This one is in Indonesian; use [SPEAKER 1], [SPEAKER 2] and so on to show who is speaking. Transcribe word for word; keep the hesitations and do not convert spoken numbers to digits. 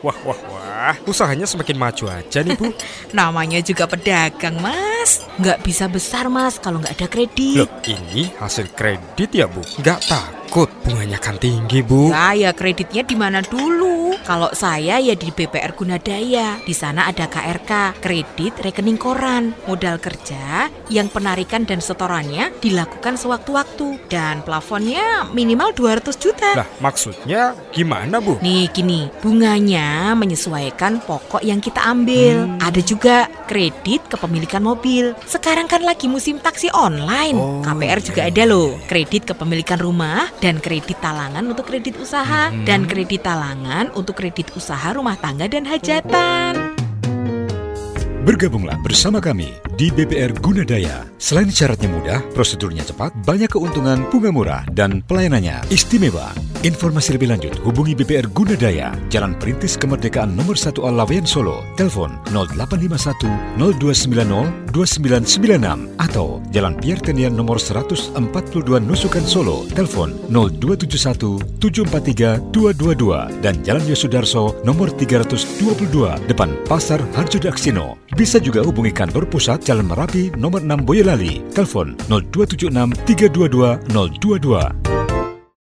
[SPEAKER 1] Wah, wah, wah, usahanya semakin maju aja nih, Bu.
[SPEAKER 2] Namanya juga pedagang, Mas. Nggak bisa besar, Mas, kalau nggak ada kredit.
[SPEAKER 1] Loh, ini hasil kredit ya, Bu? Nggak takut bunganya kan tinggi, Bu?
[SPEAKER 2] Lah, ya kreditnya di mana dulu? Kalau saya ya di B P R Gunadaya. Di sana ada K R K, kredit rekening koran, modal kerja yang penarikan dan setorannya dilakukan sewaktu-waktu. Dan plafonnya minimal dua ratus juta.
[SPEAKER 1] Lah, maksudnya gimana, Bu?
[SPEAKER 2] Nih gini, bunganya menyesuaikan pokok yang kita ambil.
[SPEAKER 1] Hmm.
[SPEAKER 2] Ada juga kredit kepemilikan mobil. Sekarang kan lagi musim taksi online.
[SPEAKER 1] Oh,
[SPEAKER 2] K P R juga
[SPEAKER 1] iya,
[SPEAKER 2] ada loh.
[SPEAKER 1] iya.
[SPEAKER 2] Kredit kepemilikan rumah dan kredit talangan untuk kredit usaha.
[SPEAKER 1] Hmm.
[SPEAKER 2] Dan kredit talangan untuk kredit usaha rumah tangga dan hajatan.
[SPEAKER 3] Bergabunglah bersama kami di B P R Gunadaya. Selain syaratnya mudah, prosedurnya cepat, banyak keuntungan, bunga murah, dan pelayanannya istimewa. Informasi lebih lanjut hubungi B P R Gunadaya, Jalan Perintis Kemerdekaan nomor satu A Laweyan Solo, telepon nol delapan lima satu nol dua sembilan nol dua sembilan sembilan enam atau Jalan Pierre Tenian nomor seratus empat puluh dua Nusukan Solo, telepon nol dua tujuh satu tujuh empat tiga dua dua dua dan Jalan Yosudarso nomor tiga ratus dua puluh dua depan Pasar Harjodaksino. Bisa juga hubungi kantor pusat Jalan Merapi nomor enam Boyolali, telepon nol dua tujuh enam tiga dua dua nol dua dua.